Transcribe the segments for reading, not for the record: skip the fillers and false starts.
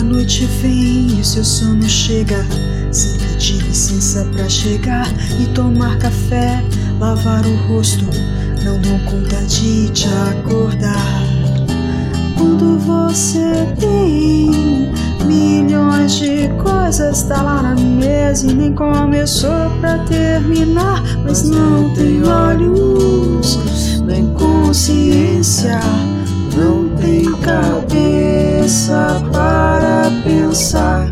noite vem e o seu sono chega, sem pedir licença pra chegar e tomar café, lavar o rosto, não dou conta de te acordar. Quando você tem milhões de coisas, tá lá na mesa e nem começou pra terminar, mas não tem olhos, nem consciência, não tem cabeça para pensar.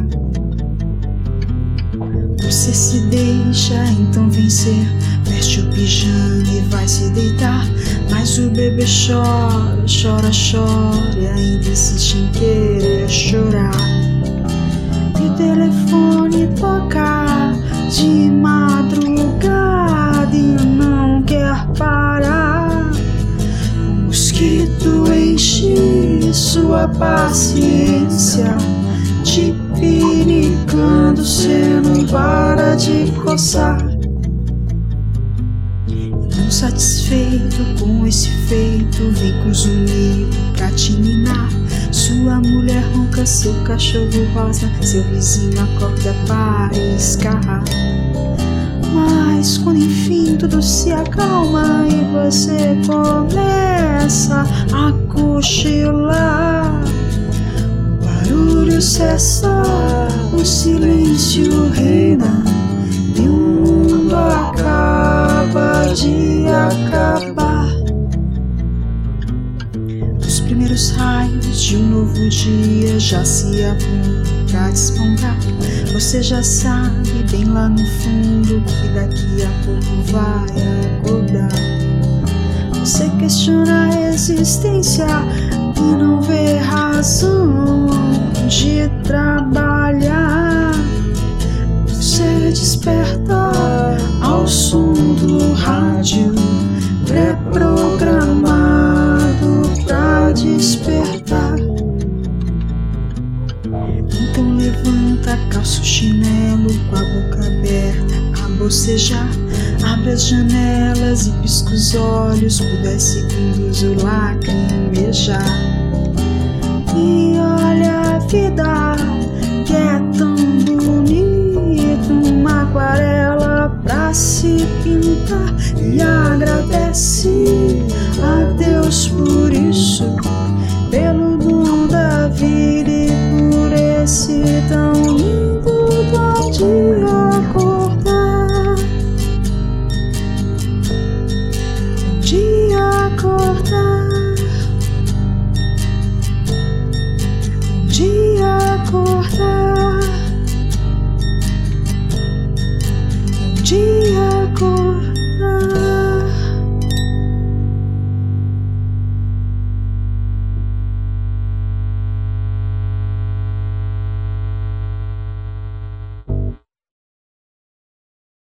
Você se deixa então vencer, veste o pijama e vai se deitar, mas o bebê chora, chora, chora e ainda insiste em querer chorar. E o telefone toca de madrugada e não quer parar. O mosquito enche sua paciência, te pinicando, cê não para de coçar. Não satisfeito com esse feito, vem com zunido pra te ninar. Sua mulher ronca, seu cachorro rosa, seu vizinho acorda para escarrar. Mas quando enfim tudo se acalma e você começa a cochilar, o barulho cessa, o silêncio reina e o mundo acaba de acabar. Os primeiros raios de um novo dia já se apontam pra despontar. Você já sabe bem lá no fundo que daqui a pouco vai acordar. Você questiona a existência e não vê razão de trabalhar. Você desperta ao som do rádio, pré-programado pra despertar. Então levanta, calça o chinelo com a boca aberta a bocejar, abre as janelas e pisca os olhos por 10 segundos o lacrimejar. E olha a vida que é tão bonita, uma aquarela pra se pintar, e agradece